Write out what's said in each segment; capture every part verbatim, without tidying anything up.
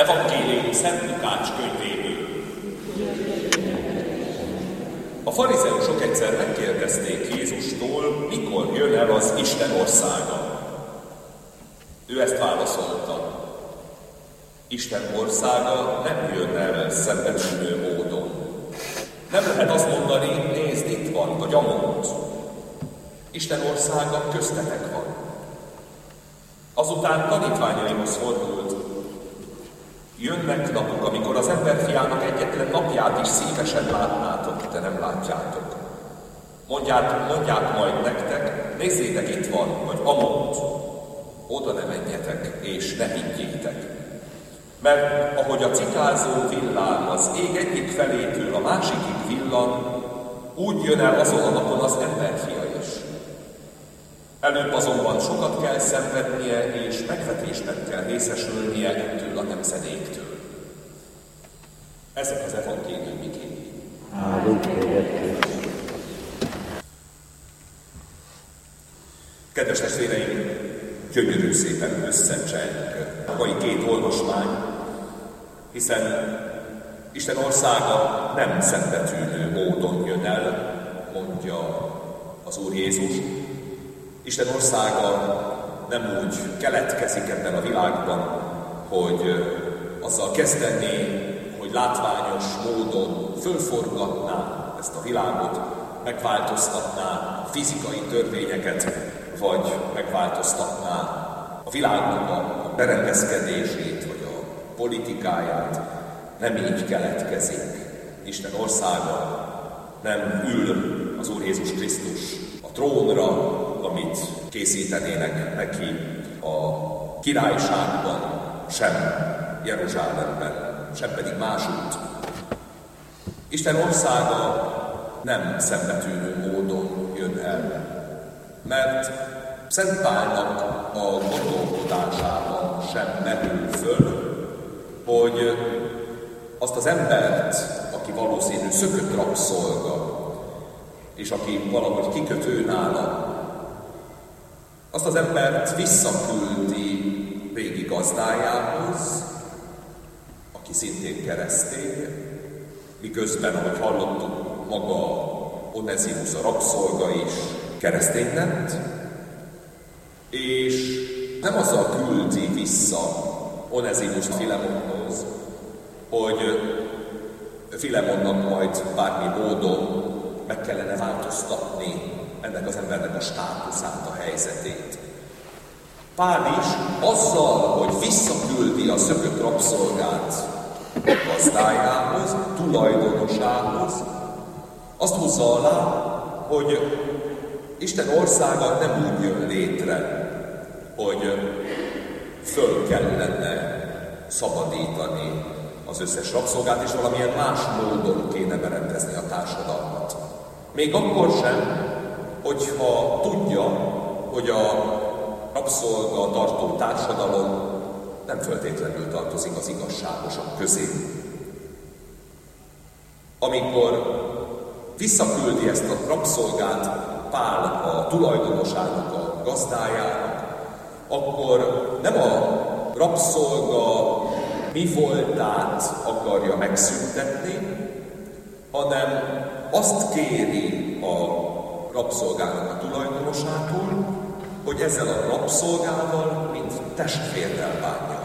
Evangélium Szent Lukács könyvéből. A farizeusok egyszer megkérdezték Jézustól, mikor jön el az Isten országa. Ő ezt válaszolta: Isten országa nem jön el szembetűnő módon. Nem lehet azt mondani, nézd, itt van, vagy amott. Isten országa köztetek van. Azután tanítványaihoz fordult: jönnek napok, amikor az emberfiának egyetlen napját is szívesen látnátok, de nem látjátok. Mondják, mondják majd nektek, nézzétek, itt van, vagy amott. Oda ne menjetek, és ne higgyétek. Mert ahogy a cikázó villám az ég egyik felétől a másikig villan, úgy jön el azon a napon az emberfia is. Előbb azonban sokat kell szenvednie, és megvetésben kell részesülnie ettől a nemzedéktől. Ezek az evangéliumi igék. Kedves testvéreim, gyönyörű szépen összecseng a mai két olvasmány, hiszen Isten országa nem szembetűnő módon jön el, mondja az Úr Jézus. Isten országa nem úgy keletkezik ebben a világban, hogy azzal kezdené, hogy látványos módon fölforgatná ezt a világot, megváltoztatná a fizikai törvényeket, vagy megváltoztatná a világnak a berendezkedését, vagy a politikáját. Nem így keletkezik. Isten országa nem ül az Úr Jézus Krisztus a trónra, amit készítenének neki a királyságban, sem Jeruzsálemben, sem pedig másút. Isten országa nem szembetűnő módon jön el, mert Szent Pálnak a gondolkodásában sem merül föl, hogy azt az embert, aki valószínű szökött rabszolga, és aki valahogy kikötő nála, azt az embert visszaküldi régi gazdájához, aki szintén keresztény, miközben, ahogy hallottuk, maga Onezimusz a rabszolga is keresztény lett, és nem azzal küldi vissza Onezimuszt Filemonhoz, hogy Filemonnak majd bármi módon meg kellene változtatni ennek az embernek a státuszát, a helyzetét. Pál is azzal, hogy visszaküldi a szökött rabszolgát gazdájához, tulajdonosához, azt húzza alá, hogy Isten országa nem úgy jön létre, hogy föl kellene szabadítani az összes rabszolgát, és valamilyen más módon kéne berendezni a társadalmat. Még akkor sem, hogyha tudja, hogy a rabszolga tartó társadalom nem feltétlenül tartozik az igazságosok közé. Amikor visszaküldi ezt a rabszolgát Pál a tulajdonosának, a gazdájának, akkor nem a rabszolga mi voltát akarja megszüntetni, hanem azt kéri a rabszolgának a tulajdonosától, hogy ezzel a rabszolgával mint testvérrel bánja.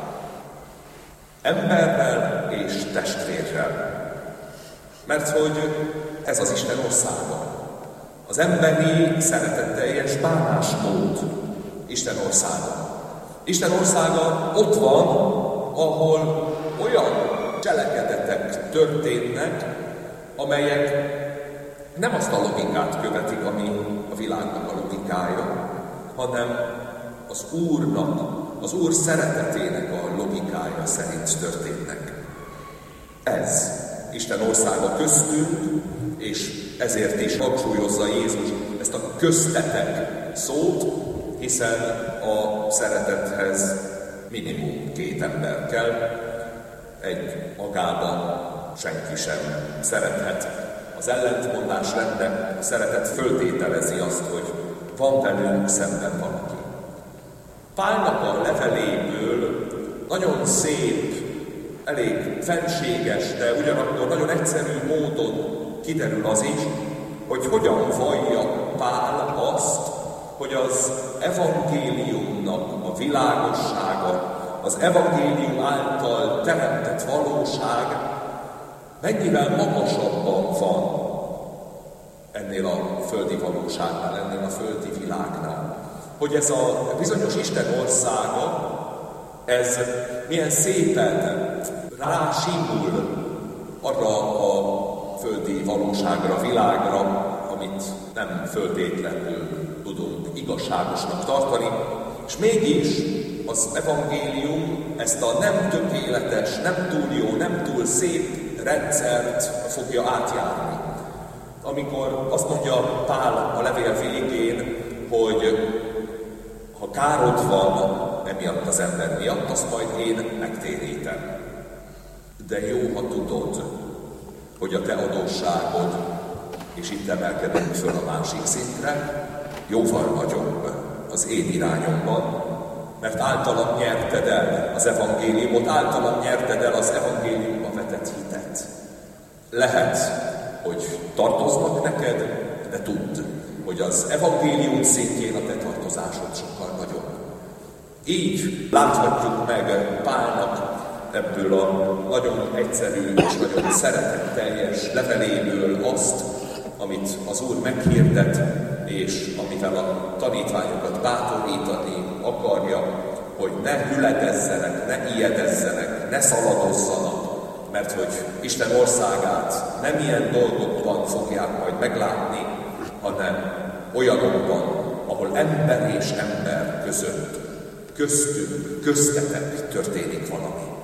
Emberrel és testvérrel. Mert hogy ez az Isten országa. Az emberi szeretetteljes bánásmód Isten országa. Isten országa ott van, ahol olyan cselekedetek történnek, amelyek nem azt a logikát követik, ami a világnak a logikája, hanem az Úrnak, az Úr szeretetének a logikája szerint történnek. Ez Isten országa köztünk, és ezért is hangsúlyozza Jézus ezt a köztetek szót, hiszen a szeretethez minimum két ember kell, egy magában senki sem szerethet. Az ellentmondás lenne, a szeretet föltételezi azt, hogy van velünk szemben valaki. Pálnak a leveléből nagyon szép elég fenséges, de ugyanakkor nagyon egyszerű módon kiderül az is, hogy hogyan vallja Pál azt, hogy az evangéliumnak a világossága, az evangélium által teremtett valóság mennyivel magasabban van ennél a földi valóságnál, ennél a földi világnál. Hogy ez a bizonyos Isten országa, ez milyen szépen rásimul arra a földi valóságra, világra, amit nem föltétlenül tudunk igazságosnak tartani, és mégis az evangélium ezt a nem tökéletes, nem túl jó, nem túl szép rendszert fogja átjárni. Amikor azt mondja Pál a levél végén, hogy ha károd van emiatt az ember miatt, azt majd én megtérítem. De jó, ha tudod, hogy a te adósságod, és itt emelkedünk föl a másik szintre, jóval nagyobb az én irányomban, mert általam nyerted el az evangéliumot, általam nyerted el az evangéliumba vetett hitet. Lehet, hogy tartoznak neked, de tudd, hogy az evangélium szintjén a te tartozásod sokkal nagyobb. Így láthatjuk meg Pálnak ebből a nagyon egyszerű és nagyon szeretetteljes leveléből azt, amit az Úr meghirdet, és amivel a tanítványokat bátorítani akarja, hogy ne hüledezzenek, ne ijedezzenek, ne szaladozzanak, mert hogy Isten országát nem ilyen dolgokban fogják majd meglátni, hanem olyanokban, ahol ember és ember között, köztünk, köztetek történik valami.